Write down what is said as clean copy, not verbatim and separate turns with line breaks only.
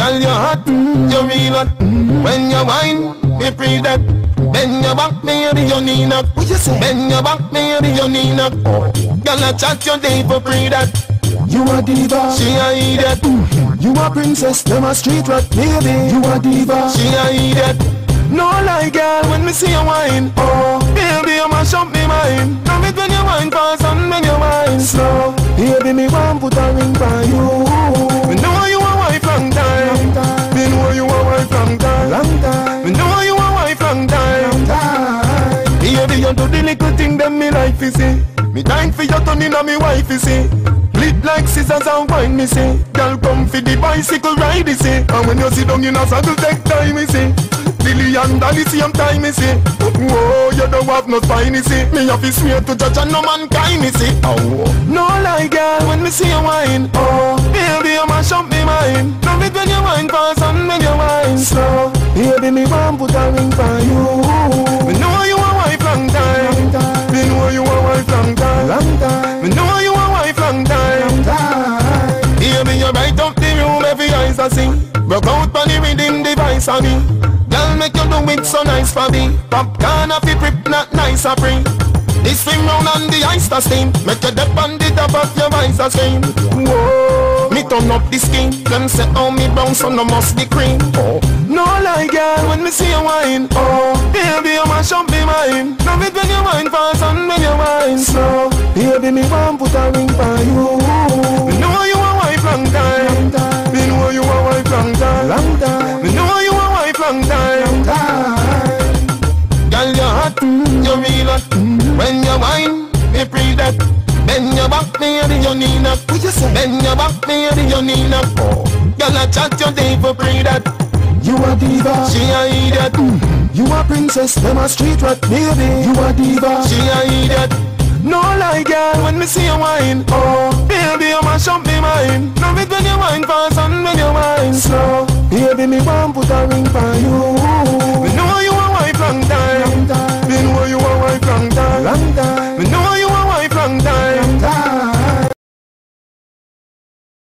Girl, you hot, you real hot. When you whine, me pre that. Bend your back, baby, you need knock. What you say? Bend your back, baby, you need knock. Girl, I chat your day for pre that.
You a diva,
She a idiot.
you a princess, them a street rat, baby. You a diva,
She a idiot. No lie, girl, when me see you whine.
oh,
Baby, you mash up me mind. Love it when you whine fast and when you whine slow.
baby, me want put a ring by you.
Me know you a wife long time. Me know you a wife long time.
Long time,
Me know you a wife long time.
time.
Baby, you do the little thing that me like to see. Me dying for you turning on me wife, you see. Split like scissors and wine, me say. Girl, come for the bicycle ride, you see. And when you sit down in a saddle, take time, me say. Lily and Dolly, same time, me say. Whoa, you don't have no spine, you see. Me have to swear to judge and no mankind, me say. Oh, no lie, girl, when me see you whine.
Oh,
Baby, you mash up me mind. Love it when you whine fast and when you whine slow.
baby, me want put a ring by you.
Me know you a wife long time. Me know you a wife long time.
Long time,
Me know you a wife long time.
time.
Baby, you right up the room, every eyes I see. Broke out on the rhythm device on me. Girl, make you do it so nice for me. Popcorn off the grip, not nice or free. This swim round on the ice to steam. Make you dip on the top of your eyes to scream. Whoa, me turn up the skin. Them say, oh, me brown, so no must be cream. Oh, no lie, girl, when me see you whine. Oh, baby, you mash up me mind. Love it when you whine fast and when you whine slow.
Baby, me want put a ring by you.
Me know you a wife long time. Me know you a wife long time.
Long time,
Me know you a wife long time.
time.
Girl, you hot, you real hot. When you whine, me pre that. Bend your back, baby, you need knock.
What you say?
Bend your back, baby, you need knock. Girl, I chat your day for pre that.
You a diva,
She a idiot.
you a princess, them a street rat, baby. You a diva,
She a idiot. No lie, girl, when me see you whine. Oh, baby, you mash up me mind. Love it when you whine fast and when you whine slow. Baby, you right up the room, every eyes I see. Broke out on the rhythm device on me. Girl, make you do it so nice for me. Popcorn off the grip, not nice or free. This swim round on the ice to steam. Make you dip on the top of your eyes to scream. Whoa, me turn up the skin. Them say, oh, me brown, so no must be cream. No lie, girl, when me see you whine. Oh, baby, you mash up me